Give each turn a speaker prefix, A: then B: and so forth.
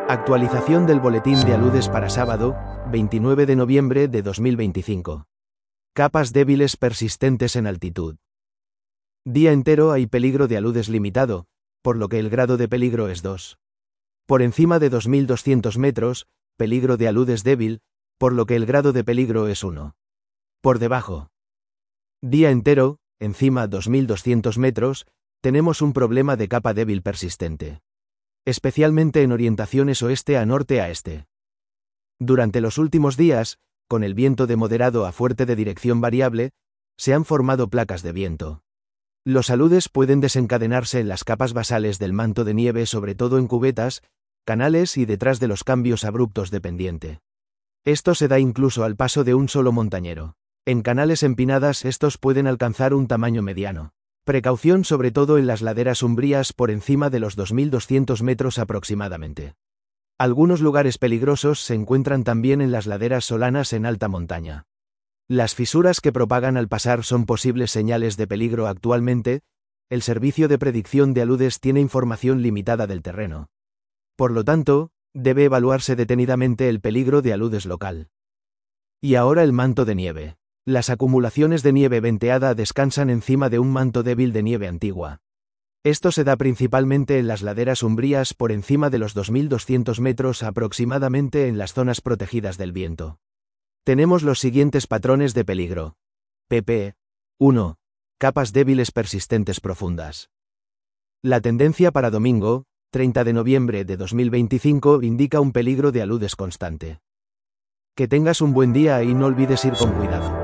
A: Actualización del boletín de aludes para sábado, 29 de noviembre de 2025. Capas débiles persistentes en altitud. Día entero hay peligro de aludes limitado, por lo que el grado de peligro es 2. Por encima de 2200 metros, peligro de aludes débil, por lo que el grado de peligro es 1. Por debajo. Día entero, encima 2200 metros, tenemos un problema de capa débil persistente. Especialmente en orientaciones oeste a norte a este. Durante los últimos días, con el viento de moderado a fuerte de dirección variable, se han formado placas de viento. Los aludes pueden desencadenarse en las capas basales del manto de nieve, sobre todo en cubetas, canales y detrás de los cambios abruptos de pendiente. Esto se da incluso al paso de un solo montañero. En canales empinadas estos pueden alcanzar un tamaño mediano. Precaución sobre todo en las laderas umbrías por encima de los 2200 metros aproximadamente. Algunos lugares peligrosos se encuentran también en las laderas solanas en alta montaña. Las fisuras que propagan al pasar son posibles señales de peligro actualmente. El servicio de predicción de aludes tiene información limitada del terreno. Por lo tanto, debe evaluarse detenidamente el peligro de aludes local. Y ahora el manto de nieve. Las acumulaciones de nieve venteada descansan encima de un manto débil de nieve antigua. Esto se da principalmente en las laderas umbrías por encima de los 2200 metros aproximadamente en las zonas protegidas del viento. Tenemos los siguientes patrones de peligro. pp. 1. Capas débiles persistentes profundas. La tendencia para domingo, 30 de noviembre de 2025, indica un peligro de aludes constante. Que tengas un buen día y no olvides ir con cuidado.